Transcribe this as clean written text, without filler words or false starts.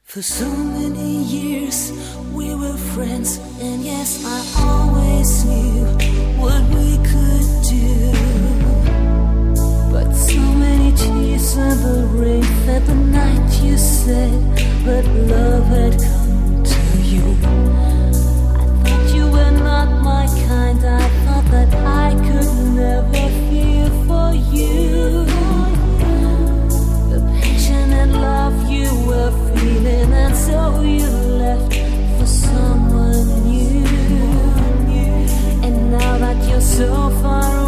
For so many years we were friends, and yes, I always knew what we could do. But so many tears and the rain fed the night you said that love had come to you. I thought you were not my kind, I thought that I could never feel for you. The passion and love you were feeling, and so you left for someone new. And now that you're so far